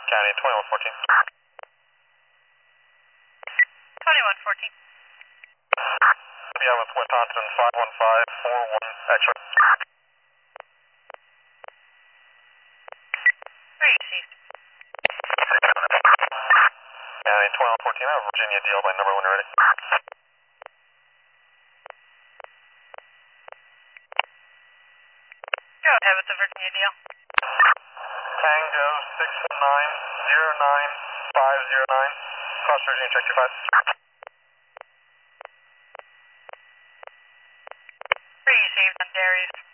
County 2114. 2114. Yeah, with Wisconsin 51541 X-ray. Where are you received? County 2114, I have Virginia deal by number when you're ready. Go ahead with the Virginia deal. Tango 619-09509. Cross Virginia, check 25. Where are you received on Darius?